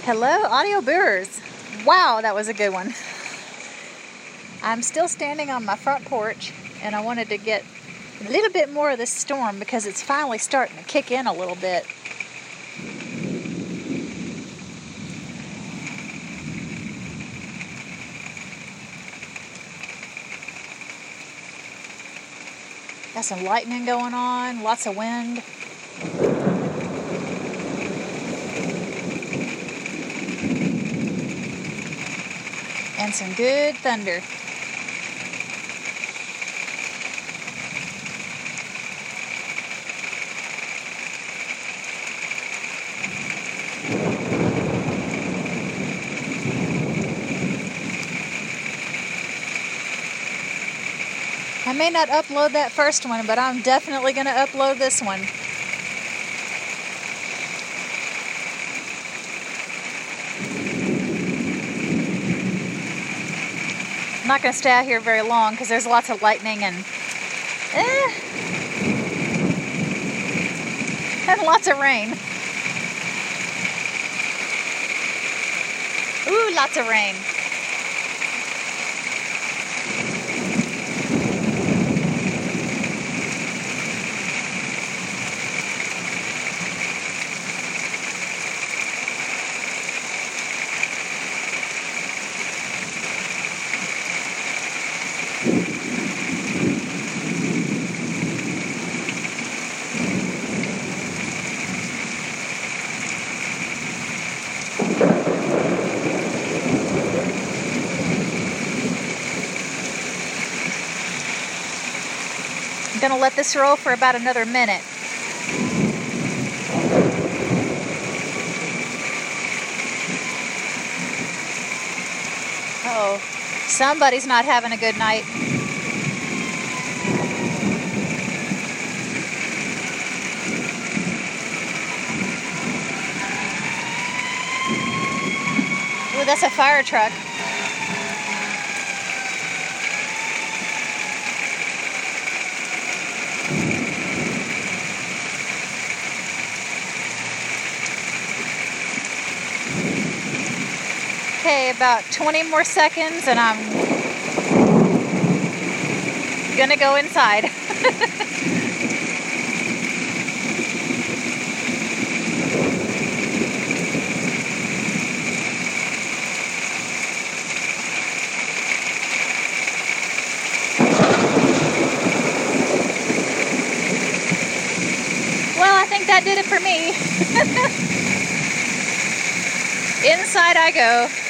Hello, audio viewers. Wow, that was a good one. I'm still standing on my front porch, and I wanted to get a little bit more of this storm because it's finally starting to kick in a little bit. Got some lightning going on, lots of wind. And some good thunder. I may not upload that first one, but I'm definitely going to upload this one. I'm not going to stay out here very long because there's lots of lightning and lots of rain. Ooh, lots of rain. I'm going to let this roll for about another minute. Uh-oh, somebody's not having a good night. Ooh, that's a fire truck. Okay, about 20 more seconds and I'm gonna go inside. Well, I think that did it for me. Inside I go.